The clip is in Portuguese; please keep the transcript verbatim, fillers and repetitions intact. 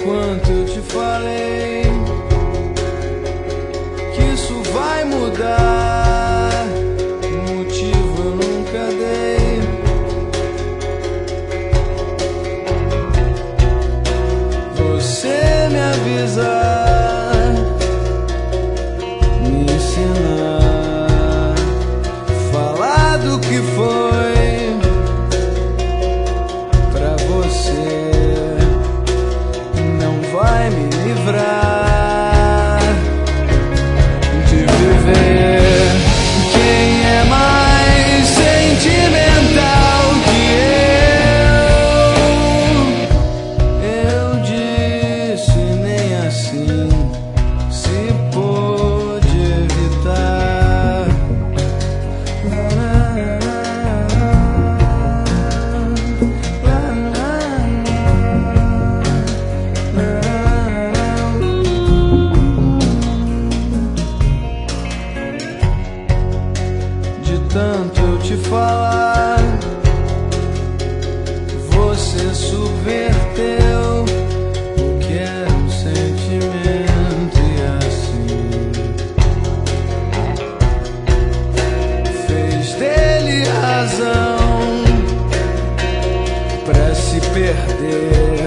quanto eu te falei que isso vai mudar. Motivo eu nunca dei. Você me avisar, me ensinar, falar do que foi pra você, não vai me livrar de viver. Quem é mais sentimental que eu? Eu disse, nem assim se pôde evitar. De tanto eu te falar, você subverteu o que era um sentimento e assim fez dele razão pra se perder.